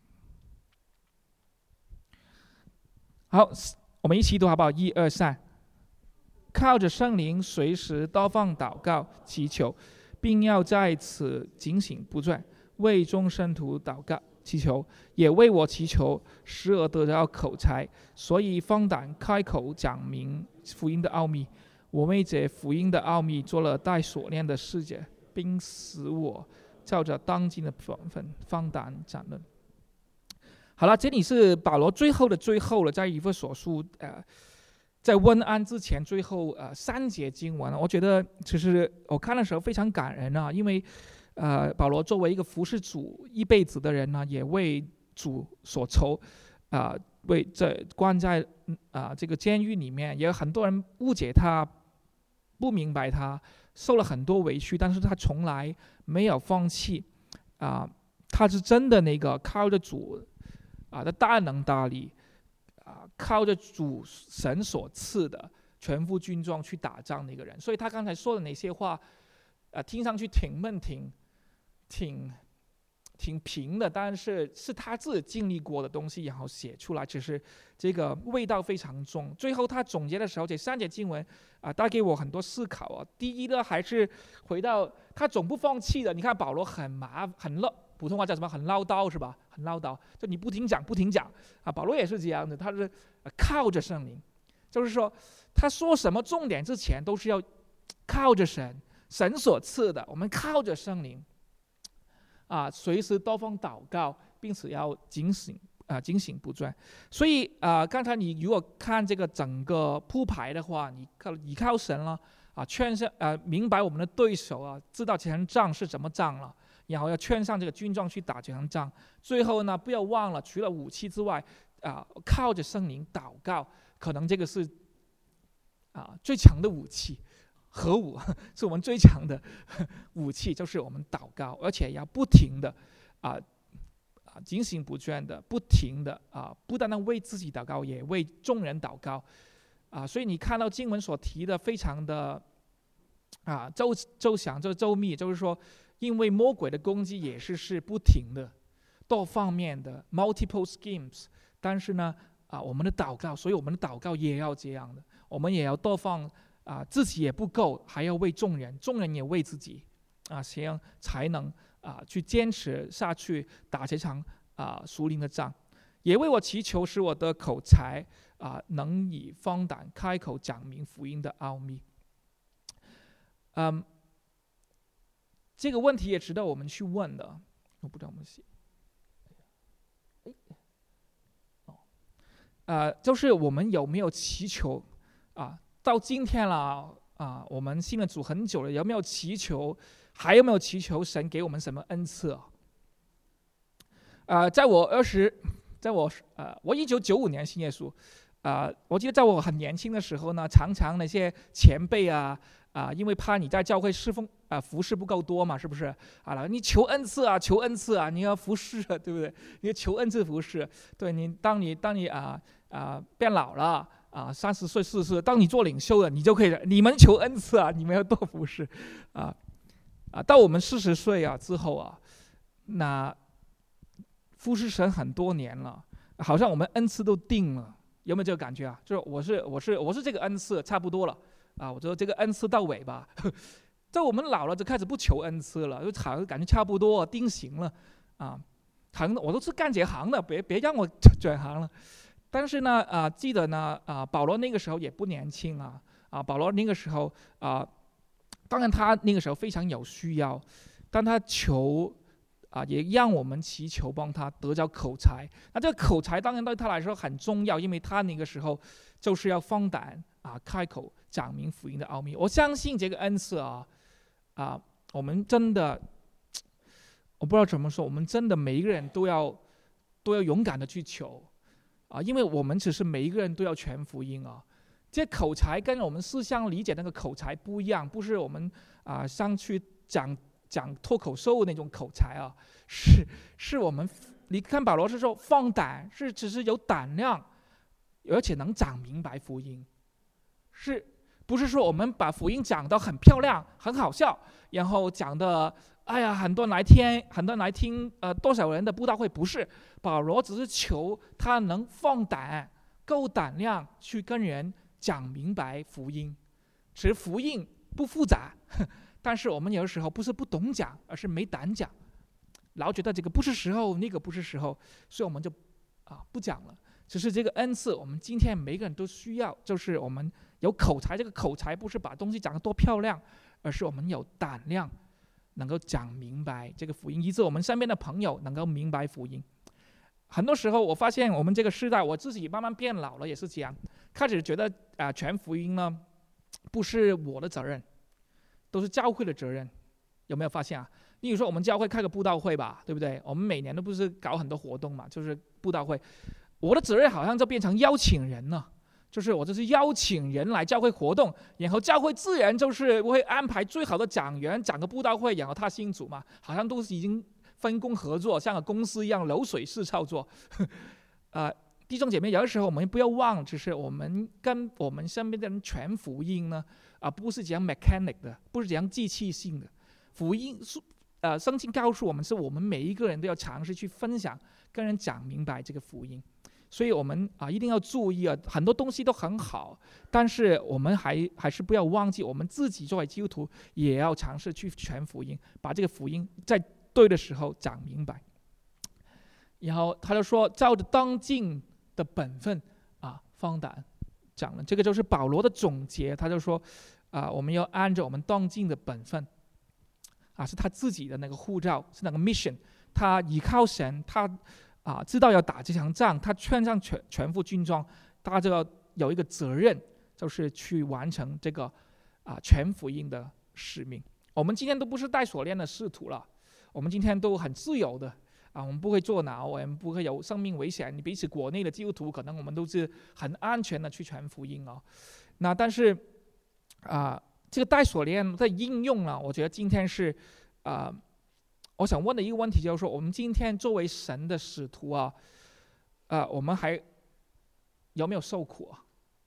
好，我们一起读好不好？1、2、3。靠着圣灵，随时多方祷告祈求，并要在此警醒不断，为众圣徒祷告祈求，也为我祈求，使我得到口才，所以放胆开口讲明福音的奥秘。我为这福音的奥秘做了带锁链的事件，并使我照着当今的本分放胆讲论。好了，这里是保罗最后了，在以弗所书在问安之前最后3节经文。我觉得其实我看的时候非常感人因为保罗作为一个服侍主一辈子的人也为主所愁为这关在这个监狱里面，也有很多人误解他，不明白他，受了很多委屈，但是他从来没有放弃他是真的那个靠着主的大能大力靠着主神所赐的全副军装去打仗的一个人。所以他刚才说的那些话听上去挺闷挺平的，但是是他自己经历过的东西然后写出来，只是这个味道非常重。最后他总结的时候，这3节经文带给我很多思考第一呢，还是回到他总不放弃的。你看保罗很普通话叫什么？很唠叨是吧？很唠叨，就你不停讲保罗也是这样的，他是靠着圣灵，就是说他说什么重点之前都是要靠着神所赐的，我们靠着圣灵随时多方祷告，并且要警醒不断。所以刚才你如果看这个整个铺排的话，你依靠神了明白我们的对手知道这场仗是怎么仗了，然后要穿上这个军装去打这场仗。最后呢，不要忘了，除了武器之外靠着圣灵祷告，可能这个是最强的武器核武，是我们最强的武器，就是我们祷告，而且要不停的警醒不倦的，不停的不单单为自己祷告，也为众人祷告所以你看到经文所提的非常的周详，就是周密，就是说，因为魔鬼的攻击也是不停的，多方面的 multiple schemes， 但是呢我们的祷告，所以我们的祷告也要这样的，我们也要多方自己也不够，还要为众人，众人也为自己这样才能去坚持下去打这场属灵的仗。也为我祈求，使我的口才能以放胆开口讲明福音的奥秘。这个问题也值得我们去问的。我不知道我们写，就是我们有没有祈求到今天了我们信了主很久了，有没有祈求？还有没有祈求神给我们什么恩赐我1995年信耶稣我记得在我很年轻的时候呢，常常那些前辈因为怕你在教会侍奉服侍不够多嘛，是不是你求恩赐求恩赐你要服侍对不对？你要求恩赐服侍，对你当你变老了30岁40岁，当你做领袖了，你就可以你们求恩赐你们要多服侍到我们40岁之后那服侍神很多年了，好像我们恩赐都定了，有没有这个感觉就是我是这个恩赐差不多了我说这个恩赐到尾吧在我们老了就开始不求恩赐了，就好像感觉差不多定型了我都是干这行的，别让我转行了。但是呢记得呢保罗那个时候也不年轻保罗那个时候当然他那个时候非常有需要，但他求也让我们祈求帮他得着口才。那这个口才当然对他来说很重要，因为他那个时候就是要放胆开口讲明福音的奥秘。我相信这个恩赐我们真的，我不知道怎么说，我们真的每一个人都要勇敢的去求因为我们只是每一个人都要传福音这口才跟我们思想理解那个口才不一样，不是我们上去讲脱口秀那种口才是我们，你看保罗是说放胆，是只是有胆量，而且能讲明白福音，是不是说我们把福音讲得很漂亮很好笑，然后讲的很多人来听多少人的布道会，不是，保罗只是求他能放胆够胆量去跟人讲明白福音。其实福音不复杂，但是我们有的时候不是不懂讲，而是没胆讲，老觉得这个不是时候，那个不是时候，所以我们就不讲了。只是这个恩赐我们今天每个人都需要，就是我们有口才，这个口才不是把东西讲得多漂亮，而是我们有胆量能够讲明白这个福音，以致我们身边的朋友能够明白福音。很多时候我发现我们这个时代，我自己慢慢变老了也是这样，开始觉得传福音呢不是我的责任，都是教会的责任。有没有发现例如说我们教会开个布道会吧，对不对？我们每年都不是搞很多活动嘛，就是布道会，我的责任好像就变成邀请人了，就是我就是邀请人来教会活动，然后教会自然就是会安排最好的讲员讲个布道会，然后他信主嘛，好像都是已经分工合作，像个公司一样流水式操作弟兄姐妹，有的时候我们不要忘，就是我们跟我们身边的人传福音呢不是讲 mechanic 的，不是讲机器性的福音圣经告诉我们，是我们每一个人都要尝试去分享，跟人讲明白这个福音。所以我们一定要注意很多东西都很好，但是我们还是不要忘记，我们自己作为基督徒也要尝试去传福音，把这个福音在对的时候讲明白。然后他就说，照着当尽的本分放胆讲了，这个就是保罗的总结。他就说我们要按照我们当尽的本分是他自己的那个护照，是那个 mission， 他依靠神，他知道要打这场仗，他穿上全副军装，他就要有一个责任，就是去完成这个全福音的使命。我们今天都不是带锁链的使徒了，我们今天都很自由的我们不会坐牢，我们不会有生命危险。你彼此国内的基督徒，可能我们都是很安全的去传福音那但是这个带锁链的应用呢，我觉得今天是我想问的一个问题就是说，我们今天作为神的使徒啊，我们还有没有受苦啊？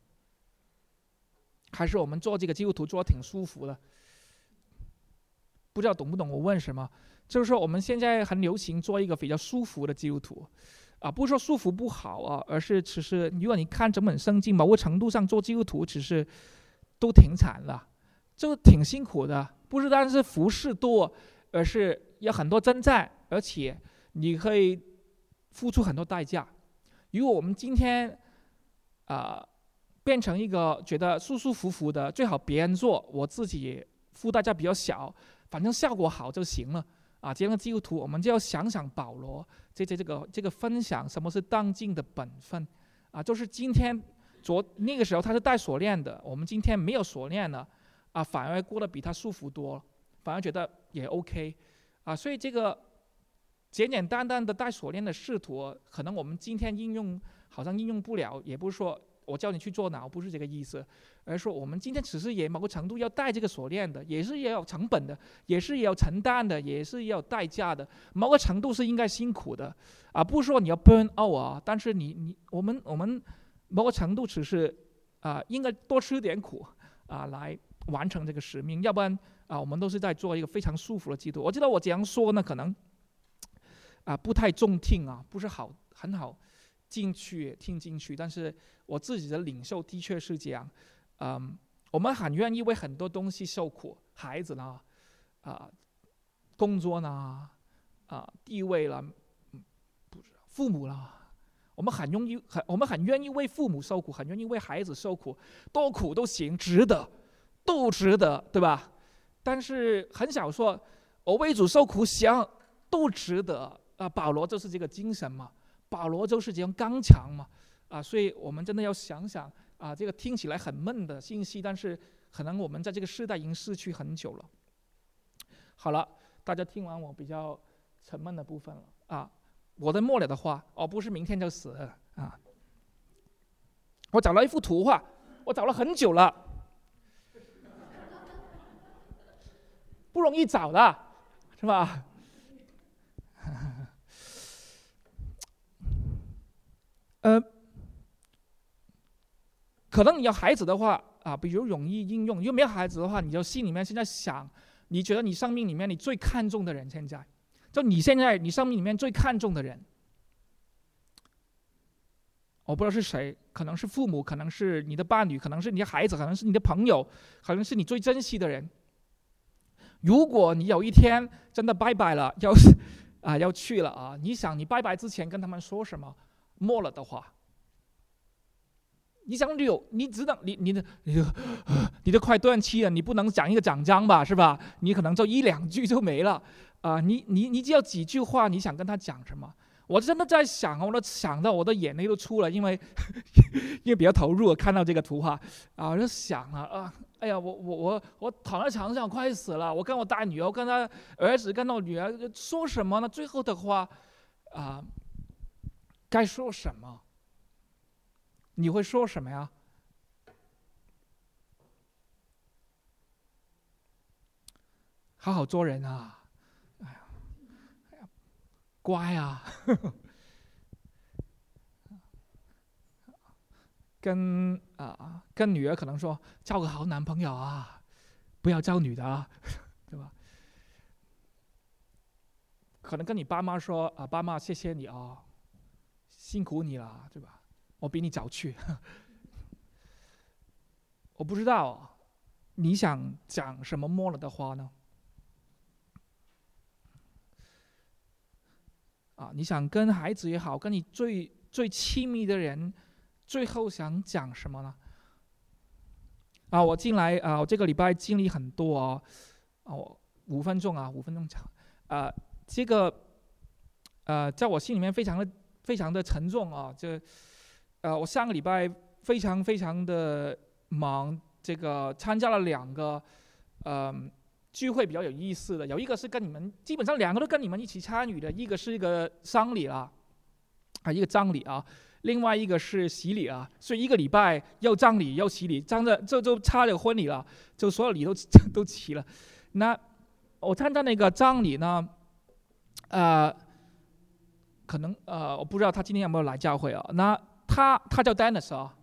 还是我们做这个基督徒做得挺舒服的？不知道懂不懂我问什么？就是说我们现在很流行做一个比较舒服的基督徒不是说舒服不好啊，而是其实如果你看整本圣经，某个程度上做基督徒其实都挺惨的，就挺辛苦的，不是单是服侍多，而是有很多征战，而且你可以付出很多代价。如果我们今天变成一个觉得舒舒服服的，最好别人做，我自己付代价比较小，反正效果好就行了这样的基督徒，我们就要想想保罗这个分享什么是当尽的本分就是今天那个时候他是带锁链的，我们今天没有锁链了反而过得比他舒服多了，反而觉得也 OK所以这个简简单单的带锁链的仕途，可能我们今天好像应用不了，也不是说我叫你去做不是这个意思，而是说我们今天只是也某个程度要带这个锁链的，也是也有成本的，也是也有承担的，也是也有代价的，某个程度是应该辛苦的不是说你要 burn out 但是我们某个程度只是应该多吃点苦来完成这个使命，要不然我们都是在做一个非常舒服的基督徒。我知道我这样说呢，可能不太中听不是很好听进去，但是我自己的领受的确是这样。我们很愿意为很多东西受苦，孩子啦，工作啦，地位啦，父母啦，我们很愿意为父母受苦，很愿意为孩子受苦，多苦都行，值得，都值得，对吧？但是很少说我为主受苦想都值得保罗就是这个精神嘛，保罗就是这样刚强嘛所以我们真的要想想这个听起来很闷的信息，但是可能我们在这个时代已经失去很久了。好了，大家听完我比较沉闷的部分了我的末了的话不是明天就死了我找了一幅图画，我找了很久了，不容易找的，是吧？可能你有孩子的话比如容易应用；如果没有孩子的话，你就心里面现在想，你觉得你生命里面你最看重的人，现在你生命里面最看重的人，我不知道是谁，可能是父母，可能是你的伴侣，可能是你的孩子，可能是你的朋友，可能是你最珍惜的人。如果你有一天真的拜拜了，要去了你想你拜拜之前跟他们说什么？末了的话，你想你只能你都快断气了，你不能讲一个讲章吧，是吧？你可能就一两句就没了你只有几句话，你想跟他讲什么？我真的在想我都想到我的眼泪都出了，因为比较投入，看到这个图画我就想了哎呀，我躺在床上快死了，我跟我大女儿，跟他儿子，跟我女儿说什么呢？最后的话该说什么？你会说什么呀？好好做人哎呀乖跟女儿可能说交个好男朋友不要交女的对吧？可能跟你爸妈说爸妈谢谢你辛苦你了，对吧？我比你早去我不知道你想讲什么末了的话呢你想跟孩子也好，跟你最亲密的人最后想讲什么呢我进来我这个礼拜经历很多我5分钟讲这个在我心里面非常的沉重我上个礼拜非常非常的忙，这个参加了2个聚会比较有意思的，有一个是跟你们基本上2个都跟你们一起参与的，一个是一个丧礼啦一个葬礼啊，另外一个是洗礼啊，所以一个礼拜又葬礼又洗礼，就差这个婚礼了，就所有礼都齐了。那我参加那个葬礼呢，可能我不知道他今天有没有来教会啊。那他叫 Dennis 啊，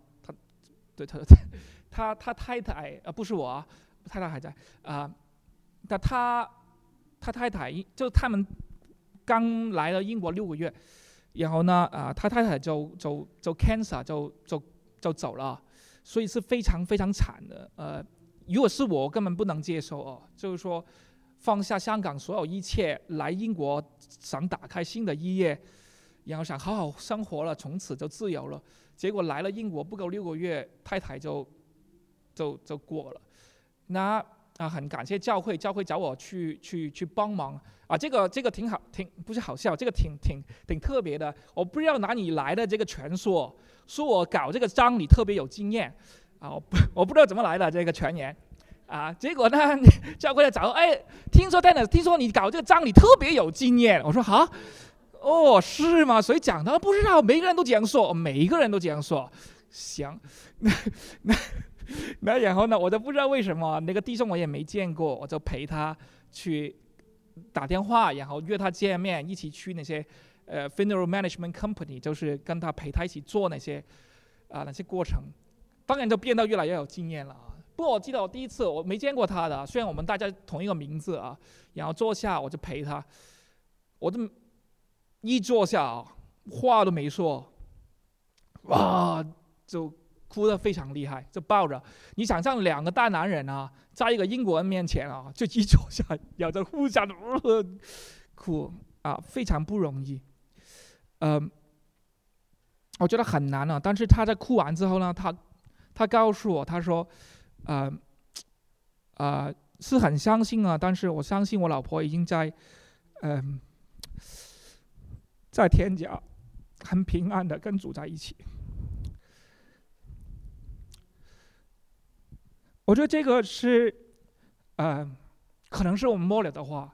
他太太不是我啊，太太还在啊。但他太太就他们刚来了英国6个月，然后呢他太太就 cancer 就走了，所以是非常非常惨的。如果是我根本不能接受哦，就是说放下香港所有一切来英国，想打开新的一页，然后想好好生活了，从此就自由了。结果来了英国不够6个月，太太就过了。那很感谢教会找我去帮忙啊，这个挺好，不是好笑，这个挺特别的。我不知道哪里来的这个传说，说我搞这个葬礼特别有经验啊，我不知道怎么来的这个传言啊。结果呢，教会找听说你搞这个葬礼特别有经验，我说好。哦，是吗？谁讲的？不知道，每个人都这样说，每一个人都这样说。行，那然后呢，我都不知道为什么那个弟兄我也没见过，我就陪他去打电话，然后约他见面，一起去那些funeral management company， 就是跟他陪他一起做那些过程，当然就变得越来越有经验了啊。不过我记得我第一次我没见过他的，虽然我们大家同一个名字啊，然后坐下我就陪他，我就一坐下话都没说，哇，就哭得非常厉害，就抱着。你想象2个大男人啊，在一个英国人面前啊，就一坐下，然后就互相哭啊，非常不容易。我觉得很难啊。但是他在哭完之后呢，他告诉我，他说，是很伤心啊，但是我相信我老婆已经在天家很平安的跟主在一起。我觉得这个是可能是我们末了的话，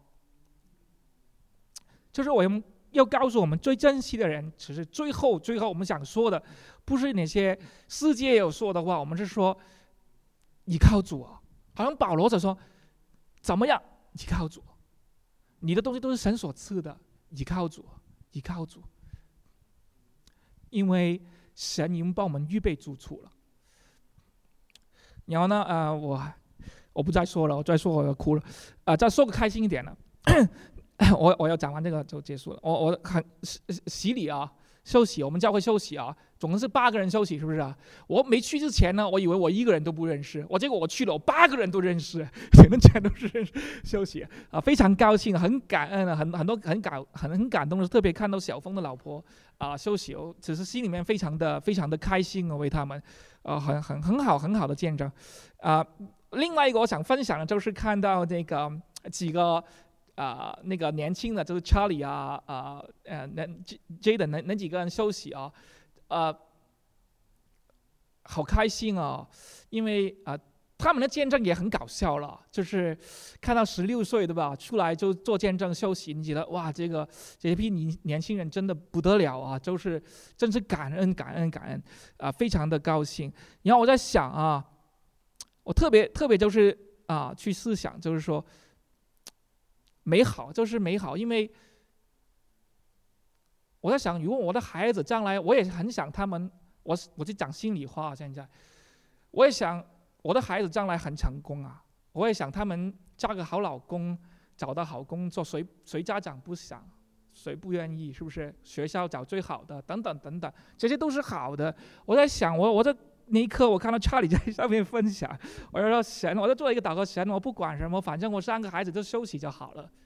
就是我们要告诉我们最珍惜的人，其实最后我们想说的不是那些世界有说的话，我们是说依靠主啊。好像保罗就说怎么样依靠主，你的东西都是神所赐的，依靠主，依靠主，因为神已经帮我们预备住处了。然后呢我不再说了，我再说我要哭了再说个开心一点的我要讲完这个就结束了。我很洗礼啊，受洗，我们教会受洗啊，总共是8个人受洗，是不是啊？我没去之前呢，我以为我1个人都不认识，结果我去了，我8个人都认识，全都是认识受洗啊，非常高兴，很感恩啊，很感动的，特别看到小峰的老婆受洗，只是心里面非常的开心为他们很好的见证另外一个我想分享的就是看到这个几个那个年轻的，就是 Charlie Jaden 那几个人休息好开心因为他们的见证也很搞笑了，就是看到16岁对吧，出来就做见证休息，你觉得哇，这批年轻人真的不得了就是真是感恩非常的高兴。然后我在想我特别就是去思想，就是说美好就是美好，因为我在想，如果我的孩子将来，我也很想他们，我就讲心里话，现在我也想我的孩子将来很成功我也想他们嫁个好老公，找到好工作，谁家长不想，谁不愿意，是不是？学校找最好的，等等等等，这些都是好的。我在想，我在那一刻，我看到查理在上面分享，我就说神，我就做一个祷告，神，我不管什么，反正我3个孩子就休息就好了。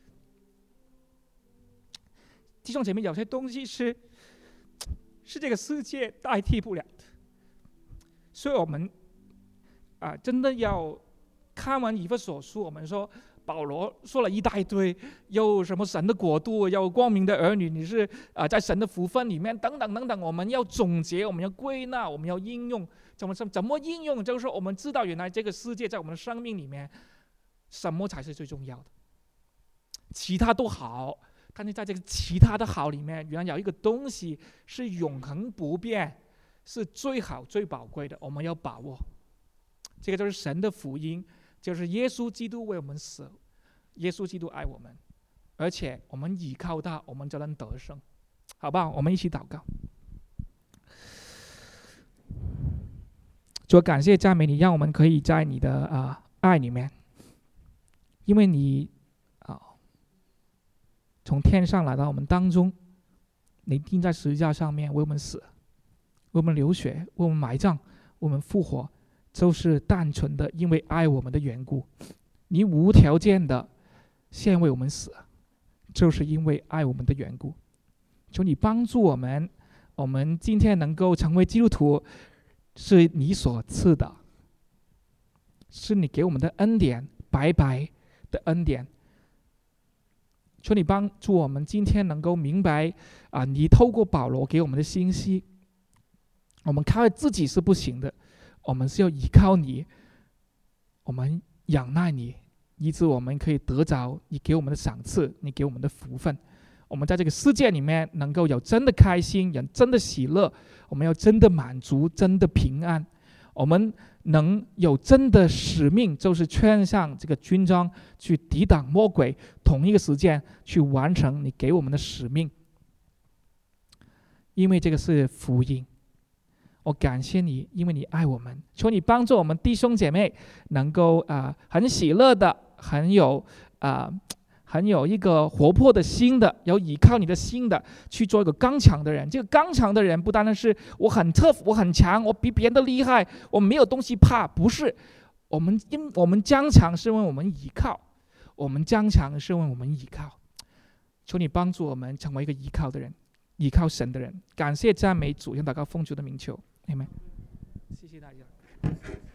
弟兄姐妹，有些东西是这个世界代替不了的，所以我们真的要看完以弗所书，我们说保罗说了一大堆，有什么神的国度，有光明的儿女，你是在神的福分里面，等等等等，我们要总结，我们要归纳，我们要应用，怎么应用？就是说我们知道原来这个世界在我们的生命里面，什么才是最重要的，其他都好， 但是在这个其他的好里面，原来有一个东西是永恒不变，是最好最宝贵的，我们要把握。这个就是神的福音，就是耶稣基督为我们死，耶稣基督爱我们，而且我们倚靠他，我们就能得胜。好吧，我们一起祷告。主，感谢赞美你，让我们可以在你的爱里面，因为你从天上来到我们当中，你钉在十字架上面为我们死，为我们流血，为我们埋葬，为我们复活，就是单纯的因为爱我们的缘故。你无条件的先为我们死，就是因为爱我们的缘故。求你帮助我们，我们今天能够成为基督徒，是你所赐的，是你给我们的恩典，白白的恩典。求你帮助我们今天能够明白你透过保罗给我们的信息，我们靠自己是不行的，我们是要依靠你，我们仰赖你，以致我们可以得着你给我们的赏赐，你给我们的福分。我们在这个世界里面能够有真的开心，有真的喜乐，我们要真的满足，真的平安。我们能有真的使命，就是穿上这个军装去抵挡魔鬼，同一个时间去完成你给我们的使命。因为这个是福音，我感谢你，因为你爱我们。求你帮助我们弟兄姐妹能够很喜乐的，很有一个活泼的心的，有依靠你的心的，去做一个刚强的人。这个刚强的人不单单是我很tough，我很强，我比别人的厉害，我没有东西怕，不是。我们刚强是因为我们依靠，我们刚强是因为我们依靠。求你帮助我们成为一个依靠的人，依靠神的人。感谢赞美主，向祷告奉主的名求，阿们。谢谢大家。